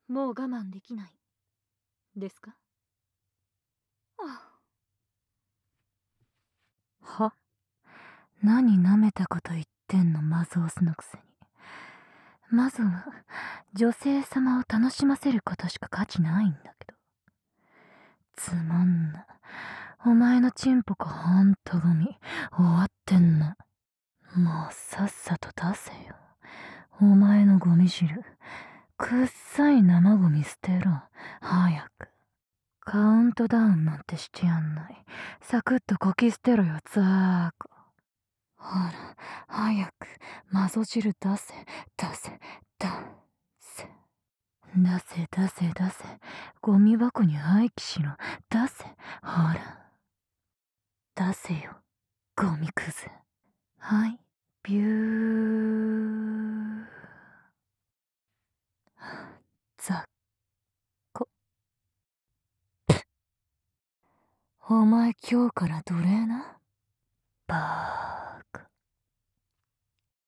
もう我慢できないですか？あは？何舐めたこと言ってんの、マゾースのくせに。マゾは女性様を楽しませることしか価値ないんだけど。つまんな。お前のチンポコほんとゴミ。終わってんな。もうさっさと出せよ。お前のゴミ汁。くっさい生ゴミ捨てろ。早く。カウントダウンなんてしてやんない。サクッとこき捨てろよ、ザーコ。ほら、早く、マゾ汁出せ、出せ、出せ。出せ、出せ、出せ。ゴミ箱に廃棄しろ。出せ、ほら。出せよ、ゴミクズ。はい、ビュー。ザッコ。お前今日から奴隷な。バー